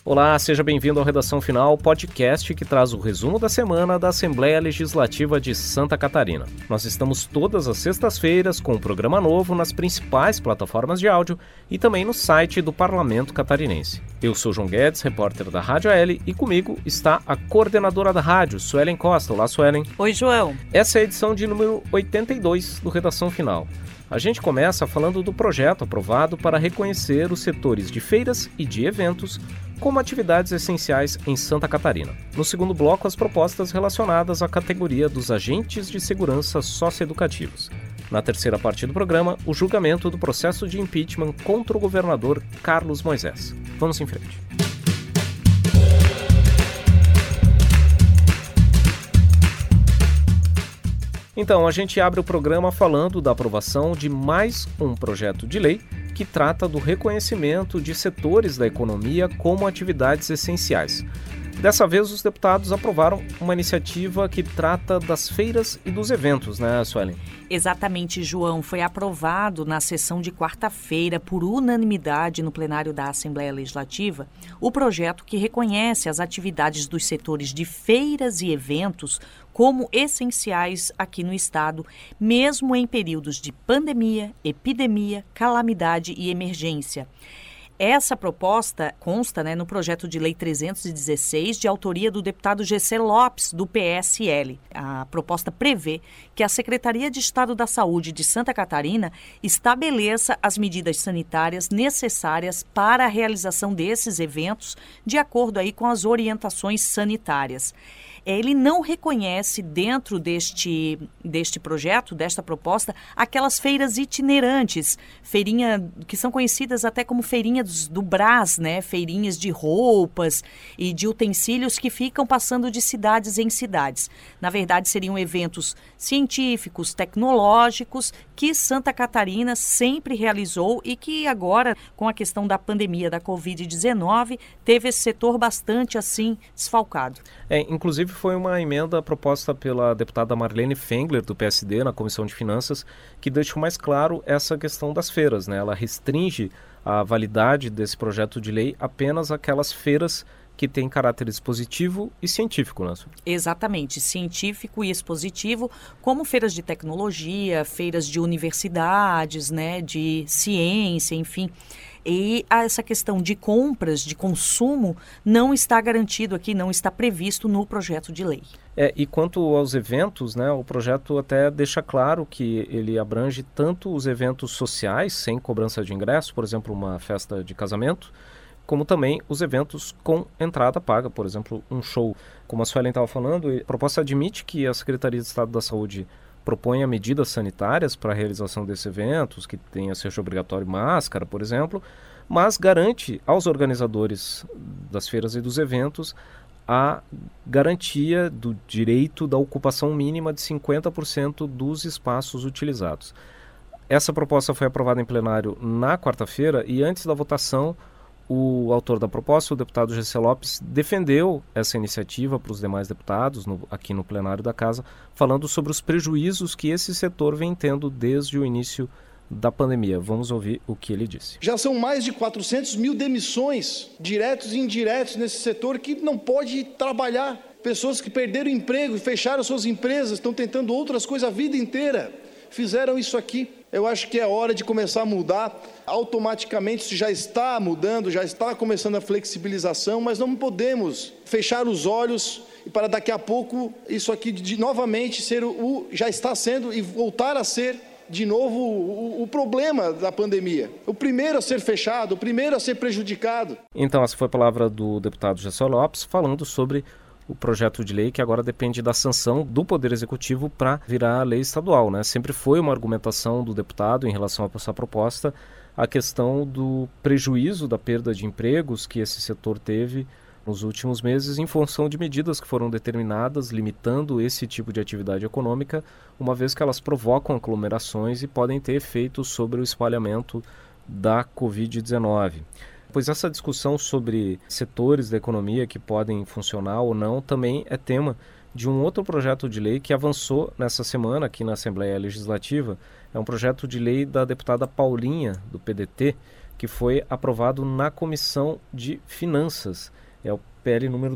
Olá, seja bem-vindo ao Redação Final, podcast que traz o resumo da semana da Assembleia Legislativa de Santa Catarina. Nós estamos todas as sextas-feiras com um programa novo nas principais plataformas de áudio e também no site do Parlamento Catarinense. Eu sou João Guedes, repórter da Rádio AL, e comigo está a coordenadora da rádio, Suelen Costa. Olá, Suelen. Oi, João. Essa é a edição de número 82 do Redação Final. A gente começa falando do projeto aprovado para reconhecer os setores de feiras e de eventos como atividades essenciais em Santa Catarina. No segundo bloco, as propostas relacionadas à categoria dos agentes de segurança socioeducativos. Na terceira parte do programa, o julgamento do processo de impeachment contra o governador Carlos Moisés. Vamos em frente. Então, a gente abre o programa falando da aprovação de mais um projeto de lei que trata do reconhecimento de setores da economia como atividades essenciais. Dessa vez, os deputados aprovaram uma iniciativa que trata das feiras e dos eventos, né, Suelen? Exatamente, João. Foi aprovado na sessão de quarta-feira, por unanimidade no plenário da Assembleia Legislativa, o projeto que reconhece as atividades dos setores de feiras e eventos como essenciais aqui no estado, mesmo em períodos de pandemia, epidemia, calamidade e emergência. Essa proposta consta no projeto de lei 316, de autoria do deputado Gessé Lopes, do PSL. A proposta prevê que a Secretaria de Estado da Saúde de Santa Catarina estabeleça as medidas sanitárias necessárias para a realização desses eventos, de acordo com as orientações sanitárias. Ele não reconhece dentro deste projeto, desta proposta, aquelas feiras itinerantes, que são conhecidas até como feirinhas do Brás, feirinhas de roupas e de utensílios que ficam passando de cidades em cidades. Na verdade, seriam eventos científicos, tecnológicos, que Santa Catarina sempre realizou e que agora, com a questão da pandemia da Covid-19, teve esse setor bastante assim desfalcado. Inclusive foi uma emenda proposta pela deputada Marlene Fengler, do PSD, na Comissão de Finanças, que deixou mais claro essa questão das feiras, Ela restringe a validade desse projeto de lei apenas àquelas feiras que têm caráter expositivo e científico, Exatamente, científico e expositivo, como feiras de tecnologia, feiras de universidades, de ciência, enfim. E essa questão de compras, de consumo, não está garantido aqui, não está previsto no projeto de lei. E quanto aos eventos, o projeto até deixa claro que ele abrange tanto os eventos sociais, sem cobrança de ingresso, por exemplo, uma festa de casamento, como também os eventos com entrada paga, por exemplo, um show. Como a Suelen estava falando, a proposta admite que a Secretaria de Estado da Saúde proponha medidas sanitárias para a realização desses eventos, que seja obrigatório máscara, por exemplo, mas garante aos organizadores das feiras e dos eventos a garantia do direito da ocupação mínima de 50% dos espaços utilizados. Essa proposta foi aprovada em plenário na quarta-feira e antes da votação, o autor da proposta, o deputado Gessé Lopes, defendeu essa iniciativa para os demais deputados aqui no plenário da Casa, falando sobre os prejuízos que esse setor vem tendo desde o início da pandemia. Vamos ouvir o que ele disse. Já são mais de 400 mil demissões, diretos e indiretos, nesse setor que não pode trabalhar. Pessoas que perderam emprego, fecharam suas empresas, estão tentando outras coisas a vida inteira. Fizeram isso aqui. Eu acho que é hora de começar a mudar. Automaticamente isso já está mudando, já está começando a flexibilização, mas não podemos fechar os olhos e para daqui a pouco isso aqui novamente ser já está sendo e voltar a ser de novo o problema da pandemia. O primeiro a ser fechado, o primeiro a ser prejudicado. Então essa foi a palavra do deputado Gessé Lopes falando sobre o projeto de lei que agora depende da sanção do Poder Executivo para virar lei estadual, Sempre foi uma argumentação do deputado em relação a essa proposta a questão do prejuízo da perda de empregos que esse setor teve nos últimos meses em função de medidas que foram determinadas limitando esse tipo de atividade econômica, uma vez que elas provocam aglomerações e podem ter efeitos sobre o espalhamento da Covid-19. Pois essa discussão sobre setores da economia que podem funcionar ou não também é tema de um outro projeto de lei que avançou nessa semana aqui na Assembleia Legislativa. É um projeto de lei da deputada Paulinha, do PDT, que foi aprovado na Comissão de Finanças. É o PL número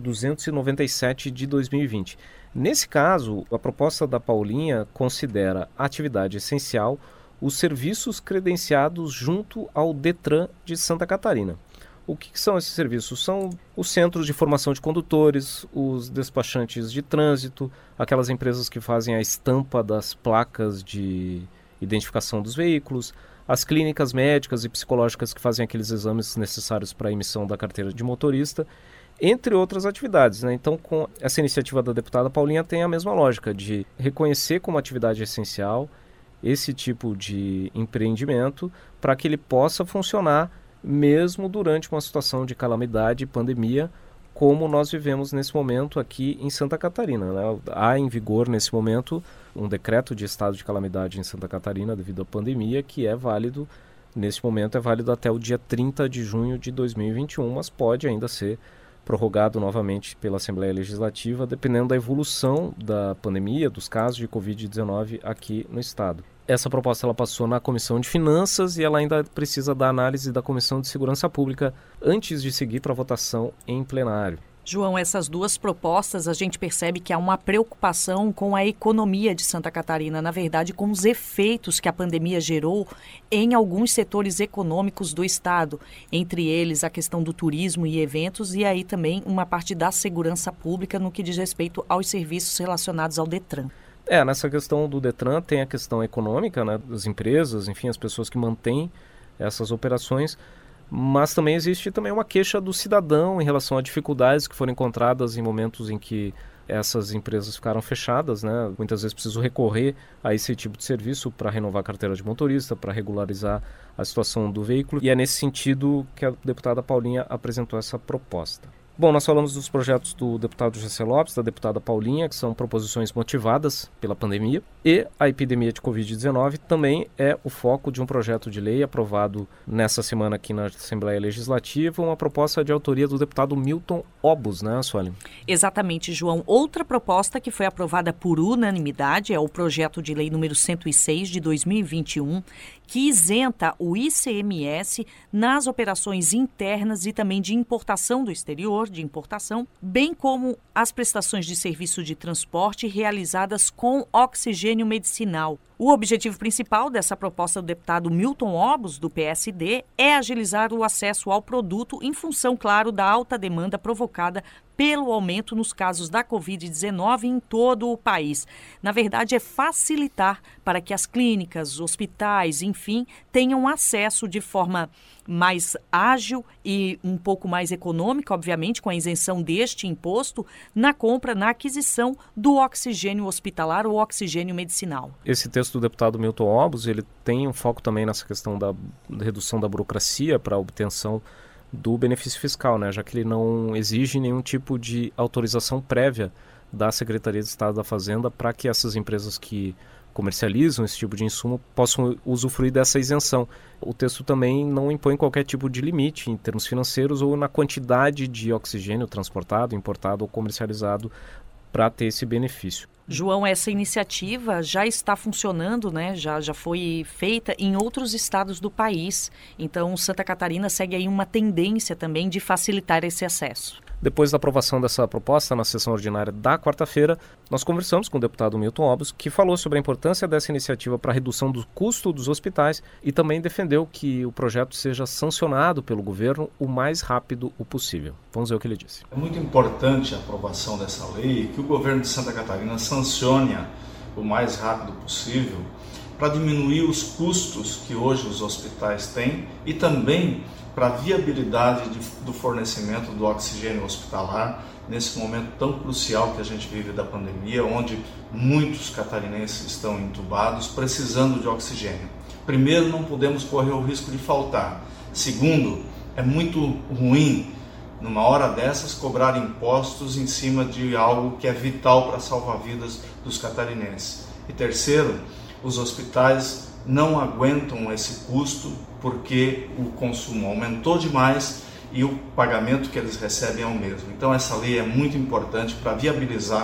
297 de 2020. Nesse caso, a proposta da Paulinha considera atividade essencial os serviços credenciados junto ao Detran de Santa Catarina. O que são esses serviços? São os centros de formação de condutores, os despachantes de trânsito, aquelas empresas que fazem a estampa das placas de identificação dos veículos, as clínicas médicas e psicológicas que fazem aqueles exames necessários para a emissão da carteira de motorista, entre outras atividades, né? Então, com essa iniciativa da deputada Paulinha tem a mesma lógica de reconhecer como atividade essencial esse tipo de empreendimento para que ele possa funcionar mesmo durante uma situação de calamidade e pandemia, como nós vivemos nesse momento aqui em Santa Catarina, né? Há em vigor nesse momento um decreto de estado de calamidade em Santa Catarina devido à pandemia, que é válido, nesse momento é válido até o dia 30 de junho de 2021, mas pode ainda ser prorrogado novamente pela Assembleia Legislativa, dependendo da evolução da pandemia, dos casos de Covid-19 aqui no estado. Essa proposta ela passou na Comissão de Finanças e ela ainda precisa da análise da Comissão de Segurança Pública antes de seguir para votação em plenário. João, essas duas propostas, a gente percebe que há uma preocupação com a economia de Santa Catarina, na verdade, com os efeitos que a pandemia gerou em alguns setores econômicos do estado, entre eles a questão do turismo e eventos e aí também uma parte da segurança pública no que diz respeito aos serviços relacionados ao Detran. Nessa questão do Detran tem a questão econômica, né, das empresas, enfim, as pessoas que mantêm essas operações, mas também existe também uma queixa do cidadão em relação a dificuldades que foram encontradas em momentos em que essas empresas ficaram fechadas, né? Muitas vezes preciso recorrer a esse tipo de serviço para renovar a carteira de motorista, para regularizar a situação do veículo, e é nesse sentido que a deputada Paulinha apresentou essa proposta. Bom, nós falamos dos projetos do deputado José Lopes, da deputada Paulinha, que são proposições motivadas pela pandemia, e a epidemia de Covid-19 também é o foco de um projeto de lei aprovado nessa semana aqui na Assembleia Legislativa, uma proposta de autoria do deputado Milton Obus, né, Sueli? Exatamente, João. Outra proposta que foi aprovada por unanimidade é o projeto de lei número 106 de 2021, que isenta o ICMS nas operações internas e também de importação do exterior, de importação, bem como as prestações de serviço de transporte realizadas com oxigênio medicinal. O objetivo principal dessa proposta do deputado Milton Obus, do PSD, é agilizar o acesso ao produto em função, claro, da alta demanda provocada pelo aumento nos casos da Covid-19 em todo o país. Na verdade, é facilitar para que as clínicas, hospitais, enfim, tenham acesso de forma mais ágil e um pouco mais econômica, obviamente, com a isenção deste imposto, na compra, na aquisição do oxigênio hospitalar ou oxigênio medicinal. Esse texto do deputado Milton Obus, ele tem um foco também nessa questão da redução da burocracia para a obtenção do benefício fiscal, né? Já que ele não exige nenhum tipo de autorização prévia da Secretaria de Estado da Fazenda para que essas empresas que comercializam esse tipo de insumo possam usufruir dessa isenção. O texto também não impõe qualquer tipo de limite em termos financeiros ou na quantidade de oxigênio transportado, importado ou comercializado para ter esse benefício. João, essa iniciativa já está funcionando, né? Já foi feita em outros estados do país. Então, Santa Catarina segue aí uma tendência também de facilitar esse acesso. Depois da aprovação dessa proposta na sessão ordinária da quarta-feira, nós conversamos com o deputado Milton Obus, que falou sobre a importância dessa iniciativa para a redução do custo dos hospitais e também defendeu que o projeto seja sancionado pelo governo o mais rápido possível. Vamos ver o que ele disse. É muito importante a aprovação dessa lei e que o governo de Santa Catarina sancione o mais rápido possível para diminuir os custos que hoje os hospitais têm e também para a viabilidade do fornecimento do oxigênio hospitalar nesse momento tão crucial que a gente vive da pandemia, onde muitos catarinenses estão entubados precisando de oxigênio. Primeiro, não podemos correr o risco de faltar. Segundo, é muito ruim, numa hora dessas, cobrar impostos em cima de algo que é vital para salvar vidas dos catarinenses. E terceiro, os hospitais não aguentam esse custo porque o consumo aumentou demais e o pagamento que eles recebem é o mesmo. Então essa lei é muito importante para viabilizar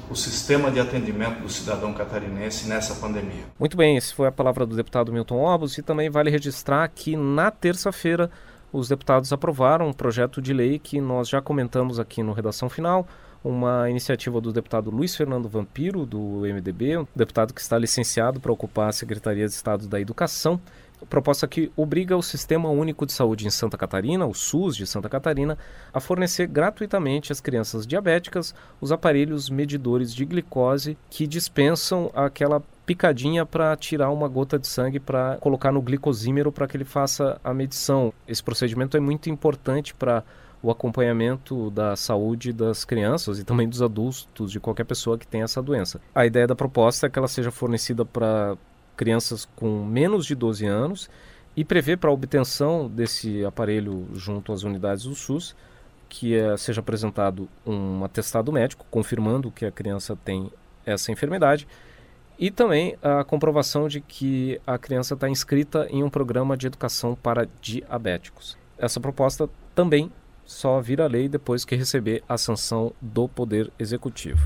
o sistema de atendimento do cidadão catarinense nessa pandemia. Muito bem, essa foi a palavra do deputado Milton Obos, e também vale registrar que na terça-feira os deputados aprovaram um projeto de lei que nós já comentamos aqui no Redação Final, uma iniciativa do deputado Luiz Fernando Vampiro, do MDB, um deputado que está licenciado para ocupar a Secretaria de Estado da Educação. Proposta que obriga o Sistema Único de Saúde em Santa Catarina, o SUS de Santa Catarina, a fornecer gratuitamente às crianças diabéticas os aparelhos medidores de glicose que dispensam aquela picadinha para tirar uma gota de sangue para colocar no glicosímero para que ele faça a medição. Esse procedimento é muito importante para o acompanhamento da saúde das crianças e também dos adultos, de qualquer pessoa que tenha essa doença. A ideia da proposta é que ela seja fornecida para crianças com menos de 12 anos e prevê para a obtenção desse aparelho junto às unidades do SUS que seja apresentado um atestado médico confirmando que a criança tem essa enfermidade e também a comprovação de que a criança está inscrita em um programa de educação para diabéticos. Essa proposta também só vira lei depois que receber a sanção do Poder Executivo.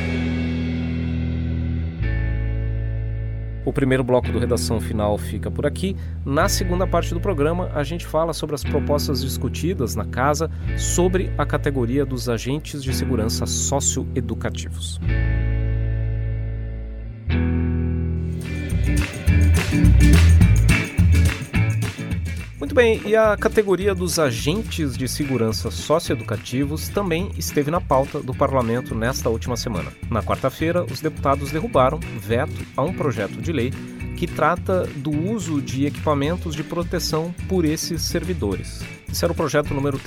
O primeiro bloco do Redação Final fica por aqui. Na segunda parte do programa, a gente fala sobre as propostas discutidas na Casa sobre a categoria dos agentes de segurança socioeducativos. Muito bem, e a categoria dos agentes de segurança socioeducativos também esteve na pauta do Parlamento nesta última semana. Na quarta-feira, os deputados derrubaram veto a um projeto de lei que trata do uso de equipamentos de proteção por esses servidores. Esse era o projeto número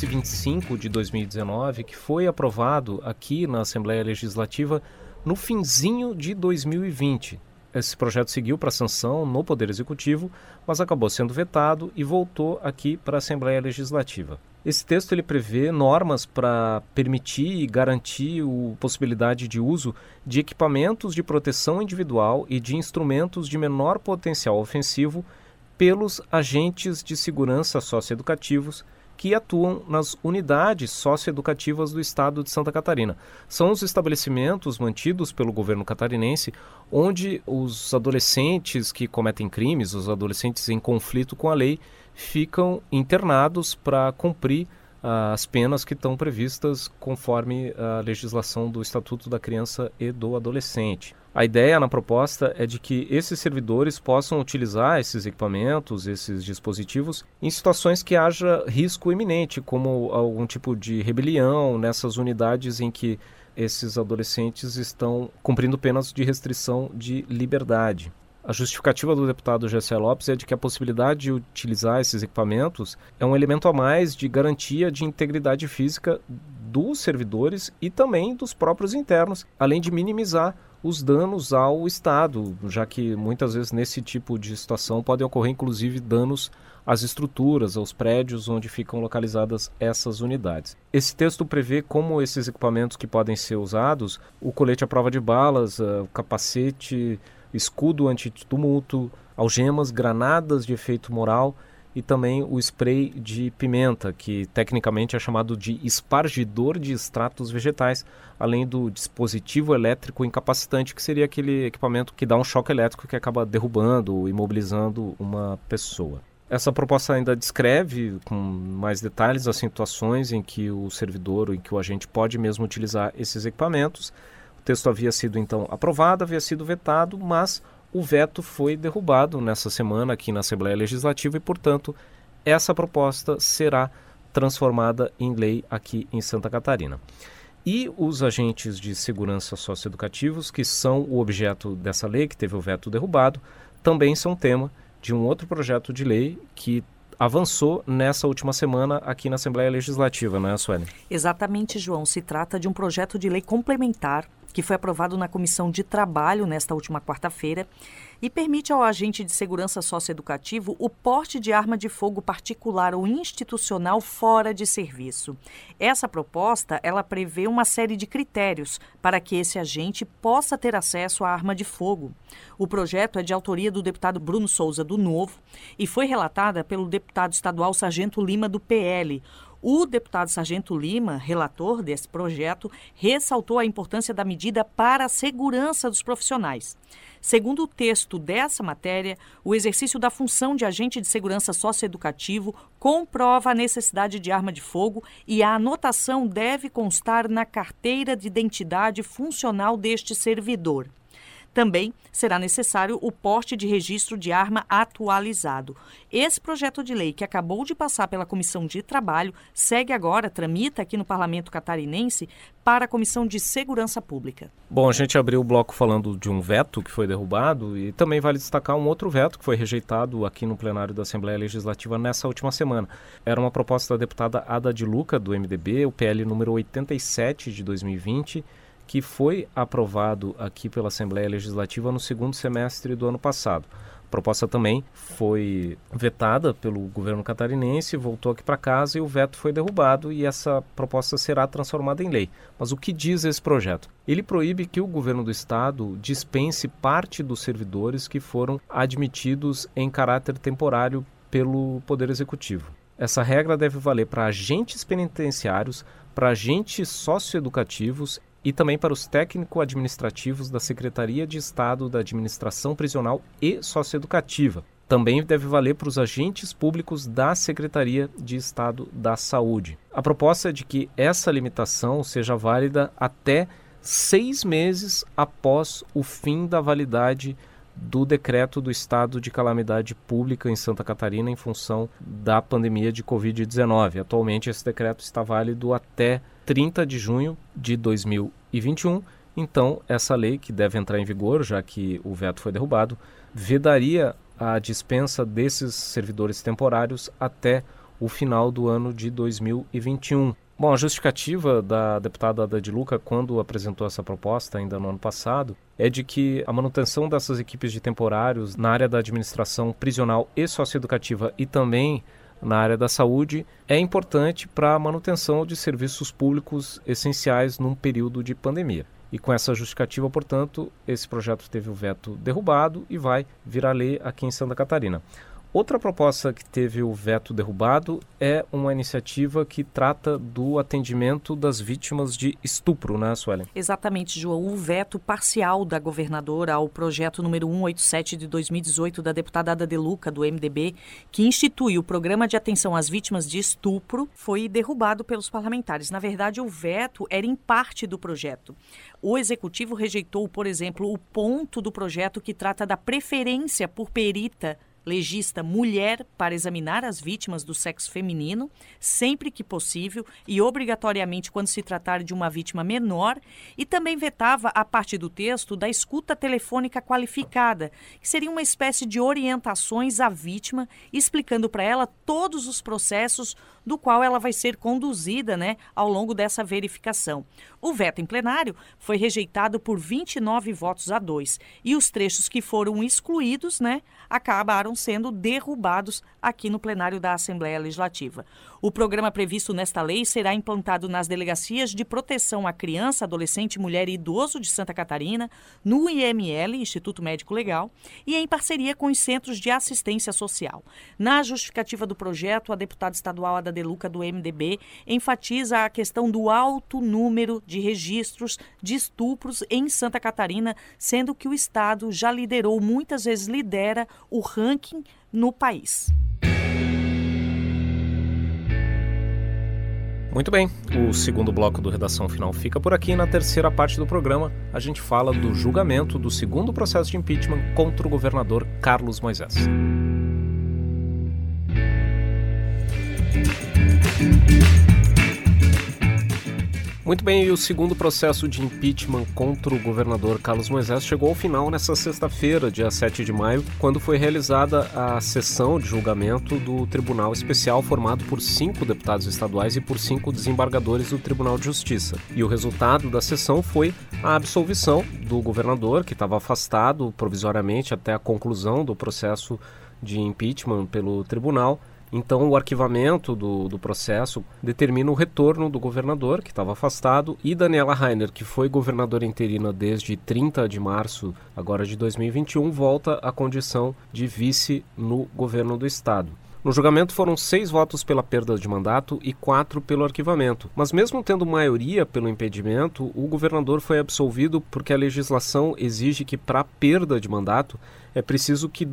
325 de 2019, que foi aprovado aqui na Assembleia Legislativa no finzinho de 2020. Esse projeto seguiu para sanção no Poder Executivo, mas acabou sendo vetado e voltou aqui para a Assembleia Legislativa. Esse texto ele prevê normas para permitir e garantir a possibilidade de uso de equipamentos de proteção individual e de instrumentos de menor potencial ofensivo pelos agentes de segurança socioeducativos que atuam nas unidades socioeducativas do Estado de Santa Catarina. São os estabelecimentos mantidos pelo governo catarinense onde os adolescentes que cometem crimes, os adolescentes em conflito com a lei, ficam internados para cumprir as penas que estão previstas conforme a legislação do Estatuto da Criança e do Adolescente. A ideia na proposta é de que esses servidores possam utilizar esses equipamentos, esses dispositivos, em situações que haja risco iminente, como algum tipo de rebelião nessas unidades em que esses adolescentes estão cumprindo penas de restrição de liberdade. A justificativa do deputado Gessé Lopes é de que a possibilidade de utilizar esses equipamentos é um elemento a mais de garantia de integridade física dos servidores e também dos próprios internos, além de minimizar os danos ao Estado, já que muitas vezes nesse tipo de situação podem ocorrer inclusive danos às estruturas, aos prédios onde ficam localizadas essas unidades. Esse texto prevê como esses equipamentos que podem ser usados, o colete à prova de balas, o capacete, escudo antitumulto, algemas, granadas de efeito moral e também o spray de pimenta, que tecnicamente é chamado de espargidor de extratos vegetais, além do dispositivo elétrico incapacitante, que seria aquele equipamento que dá um choque elétrico que acaba derrubando ou imobilizando uma pessoa. Essa proposta ainda descreve com mais detalhes as situações em que o servidor ou em que o agente pode mesmo utilizar esses equipamentos. O texto havia sido então aprovado, havia sido vetado, mas o veto foi derrubado nessa semana aqui na Assembleia Legislativa e, portanto, essa proposta será transformada em lei aqui em Santa Catarina. E os agentes de segurança socioeducativos, que são o objeto dessa lei, que teve o veto derrubado, também são tema de um outro projeto de lei que avançou nessa última semana aqui na Assembleia Legislativa, não é, Sueli? Exatamente, João. Se trata de um projeto de lei complementar que foi aprovado na Comissão de Trabalho nesta última quarta-feira e permite ao agente de segurança socioeducativo o porte de arma de fogo particular ou institucional fora de serviço. Essa proposta, ela prevê uma série de critérios para que esse agente possa ter acesso à arma de fogo. O projeto é de autoria do deputado Bruno Souza, do Novo, e foi relatada pelo deputado estadual Sargento Lima, do PL. O deputado Sargento Lima, relator desse projeto, ressaltou a importância da medida para a segurança dos profissionais. Segundo o texto dessa matéria, o exercício da função de agente de segurança socioeducativo comprova a necessidade de arma de fogo e a anotação deve constar na carteira de identidade funcional deste servidor. Também será necessário o porte de registro de arma atualizado. Esse projeto de lei, que acabou de passar pela Comissão de Trabalho, segue agora, tramita aqui no Parlamento Catarinense, para a Comissão de Segurança Pública. Bom, a gente abriu o bloco falando de um veto que foi derrubado e também vale destacar um outro veto que foi rejeitado aqui no plenário da Assembleia Legislativa nessa última semana. Era uma proposta da deputada Ada de Luca, do MDB, o PL número 87 de 2020, que foi aprovado aqui pela Assembleia Legislativa no segundo semestre do ano passado. A proposta também foi vetada pelo governo catarinense, voltou aqui para casa e o veto foi derrubado e essa proposta será transformada em lei. Mas o que diz esse projeto? Ele proíbe que o governo do estado dispense parte dos servidores que foram admitidos em caráter temporário pelo Poder Executivo. Essa regra deve valer para agentes penitenciários, para agentes socioeducativos e também para os técnico-administrativos da Secretaria de Estado da Administração Prisional e Socioeducativa. Também deve valer para os agentes públicos da Secretaria de Estado da Saúde. A proposta é de que essa limitação seja válida até 6 meses após o fim da validade do decreto do estado de calamidade pública em Santa Catarina em função da pandemia de Covid-19. Atualmente esse decreto está válido até 30 de junho de 2021. Então essa lei, que deve entrar em vigor, já que o veto foi derrubado, vedaria a dispensa desses servidores temporários até o final do ano de 2021. Bom, a justificativa da deputada Ada de Luca, quando apresentou essa proposta ainda no ano passado, é de que a manutenção dessas equipes de temporários na área da administração prisional e socioeducativa e também na área da saúde é importante para a manutenção de serviços públicos essenciais num período de pandemia. E com essa justificativa, portanto, esse projeto teve o veto derrubado e vai virar lei aqui em Santa Catarina. Outra proposta que teve o veto derrubado é uma iniciativa que trata do atendimento das vítimas de estupro, né, Suelen? Exatamente, João. O veto parcial da governadora ao projeto número 187 de 2018 da deputada Ada de Luca, do MDB, que institui o Programa de Atenção às Vítimas de Estupro, foi derrubado pelos parlamentares. Na verdade, o veto era em parte do projeto. O Executivo rejeitou, por exemplo, o ponto do projeto que trata da preferência por perita legista mulher para examinar as vítimas do sexo feminino, sempre que possível e obrigatoriamente quando se tratar de uma vítima menor, e também vetava a parte do texto da escuta telefônica qualificada, que seria uma espécie de orientações à vítima, explicando para ela todos os processos do qual ela vai ser conduzida, ao longo dessa verificação. O veto em plenário foi rejeitado por 29 votos a 2 e os trechos que foram excluídos, acabaram sendo derrubados aqui no plenário da Assembleia Legislativa. O programa previsto nesta lei será implantado nas delegacias de proteção à criança, adolescente, mulher e idoso de Santa Catarina, no IML, Instituto Médico Legal, e em parceria com os centros de assistência social. Na justificativa do projeto, a deputada estadual Ada de Luca, do MDB, enfatiza a questão do alto número de registros de estupros em Santa Catarina, sendo que o estado já liderou, muitas vezes lidera, o ranking no país. Muito bem, o segundo bloco do Redação Final fica por aqui. Na terceira parte do programa, a gente fala do julgamento do segundo processo de impeachment contra o governador Carlos Moisés. Muito bem, e o segundo processo de impeachment contra o governador Carlos Moisés chegou ao final nesta sexta-feira, dia 7 de maio, quando foi realizada a sessão de julgamento do Tribunal Especial, formado por 5 deputados estaduais e por 5 desembargadores do Tribunal de Justiça. E o resultado da sessão foi a absolvição do governador, que estava afastado provisoriamente até a conclusão do processo de impeachment pelo tribunal. Então, o arquivamento do processo determina o retorno do governador, que estava afastado, e Daniela Rainer, que foi governadora interina desde 30 de março agora de 2021, volta à condição de vice no governo do estado. No julgamento foram 6 votos pela perda de mandato e 4 pelo arquivamento. Mas mesmo tendo maioria pelo impedimento, o governador foi absolvido porque a legislação exige que, para perda de mandato, é preciso que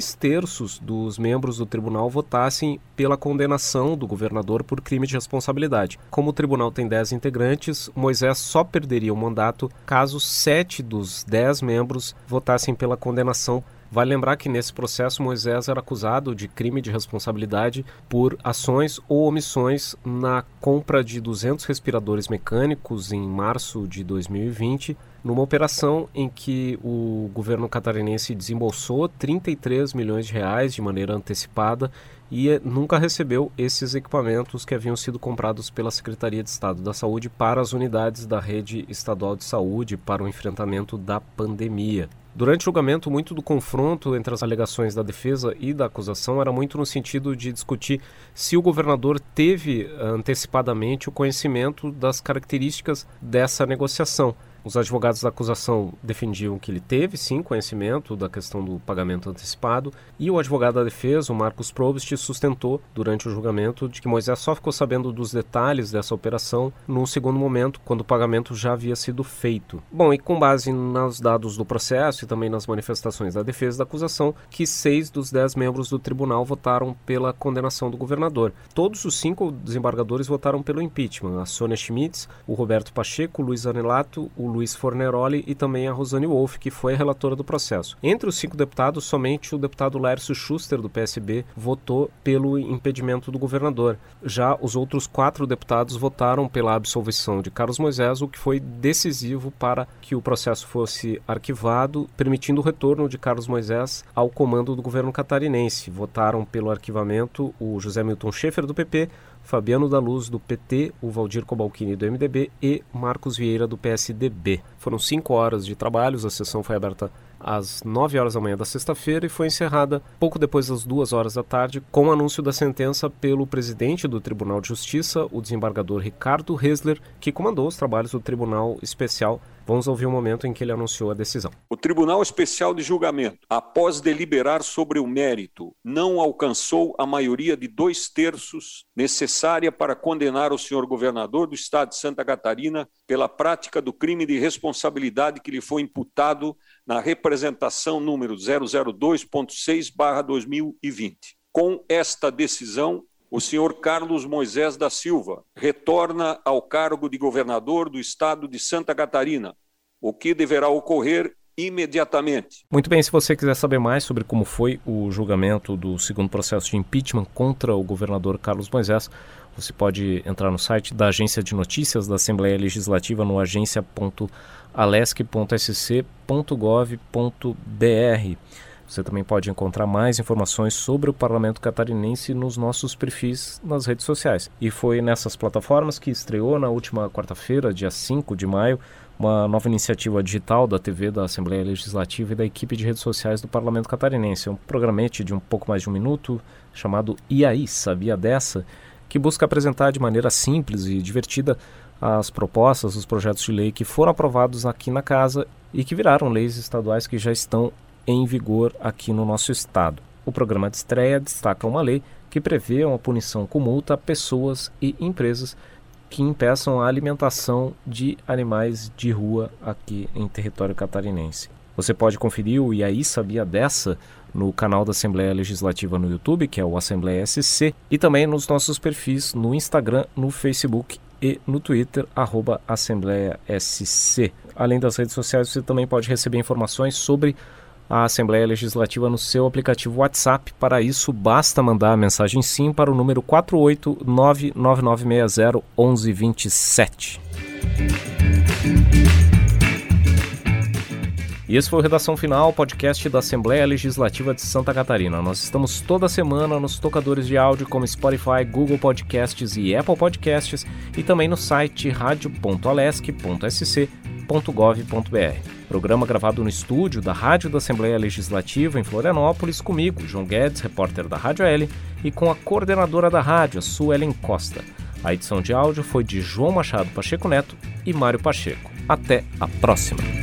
2/3 dos membros do tribunal votassem pela condenação do governador por crime de responsabilidade. Como o tribunal tem 10 integrantes, Moisés só perderia o mandato caso 7 dos 10 membros votassem pela condenação. Vale lembrar que nesse processo Moisés era acusado de crime de responsabilidade por ações ou omissões na compra de 200 respiradores mecânicos em março de 2020, numa operação em que o governo catarinense desembolsou 33 milhões de reais de maneira antecipada e nunca recebeu esses equipamentos que haviam sido comprados pela Secretaria de Estado da Saúde para as unidades da rede estadual de saúde para o enfrentamento da pandemia. Durante o julgamento, muito do confronto entre as alegações da defesa e da acusação era muito no sentido de discutir se o governador teve antecipadamente o conhecimento das características dessa negociação. Os advogados da acusação defendiam que ele teve, sim, conhecimento da questão do pagamento antecipado, e o advogado da defesa, o Marcos Probst, sustentou durante o julgamento de que Moisés só ficou sabendo dos detalhes dessa operação num segundo momento, quando o pagamento já havia sido feito. Bom, e com base nos dados do processo e também nas manifestações da defesa e da acusação, que 6 dos 10 membros do tribunal votaram pela condenação do governador. Todos os 5 desembargadores votaram pelo impeachment: a Sônia Schmitz, o Roberto Pacheco, o Luiz Anelato, o Luiz Forneroli e também a Rosane Wolff, que foi a relatora do processo. Entre os 5 deputados, somente o deputado Laércio Schuster, do PSB, votou pelo impedimento do governador. Já os outros 4 deputados votaram pela absolvição de Carlos Moisés, o que foi decisivo para que o processo fosse arquivado, permitindo o retorno de Carlos Moisés ao comando do governo catarinense. Votaram pelo arquivamento o José Milton Schaefer, do PP, Fabiano da Luz, do PT, o Valdir Cobalcini, do MDB e Marcos Vieira, do PSDB. Foram 5 horas de trabalhos, a sessão foi aberta às 9 horas da manhã da sexta-feira e foi encerrada pouco depois das 2 horas da tarde, com o anúncio da sentença pelo presidente do Tribunal de Justiça, o desembargador Ricardo Hesler, que comandou os trabalhos do Tribunal Especial. Vamos ouvir o momento em que ele anunciou a decisão. O Tribunal Especial de Julgamento, após deliberar sobre o mérito, não alcançou a maioria de 2/3 necessária para condenar o senhor governador do estado de Santa Catarina pela prática do crime de responsabilidade que lhe foi imputado na representação número 002.6/2020. Com esta decisão, o senhor Carlos Moisés da Silva retorna ao cargo de governador do estado de Santa Catarina, o que deverá ocorrer imediatamente. Muito bem, se você quiser saber mais sobre como foi o julgamento do segundo processo de impeachment contra o governador Carlos Moisés, você pode entrar no site da Agência de Notícias da Assembleia Legislativa no agencia.alesc.sc.gov.br. Você também pode encontrar mais informações sobre o Parlamento Catarinense nos nossos perfis nas redes sociais. E foi nessas plataformas que estreou na última quarta-feira, dia 5 de maio, uma nova iniciativa digital da TV da Assembleia Legislativa e da equipe de redes sociais do Parlamento Catarinense. É um programete de um pouco mais de 1 minuto, chamado E aí, sabia dessa?, que busca apresentar de maneira simples e divertida as propostas, os projetos de lei que foram aprovados aqui na casa e que viraram leis estaduais que já estão em vigor aqui no nosso estado. O programa de estreia destaca uma lei que prevê uma punição com multa a pessoas e empresas que impeçam a alimentação de animais de rua aqui em território catarinense. Você pode conferir o E aí, sabia dessa? No canal da Assembleia Legislativa no YouTube, que é o Assembleia SC, e também nos nossos perfis no Instagram, no Facebook e no Twitter, @AssembleiaSC. Além das redes sociais, você também pode receber informações sobre a Assembleia Legislativa no seu aplicativo WhatsApp. Para isso, basta mandar a mensagem SIM para o número 48999601127. E esse foi o Redação Final, podcast da Assembleia Legislativa de Santa Catarina. Nós estamos toda semana nos tocadores de áudio como Spotify, Google Podcasts e Apple Podcasts e também no site radio.alesc.sc.gov.br. Programa gravado no estúdio da Rádio da Assembleia Legislativa em Florianópolis, comigo, João Guedes, repórter da Rádio L, e com a coordenadora da rádio, a Suelen Costa. A edição de áudio foi de João Machado Pacheco Neto e Mário Pacheco. Até a próxima!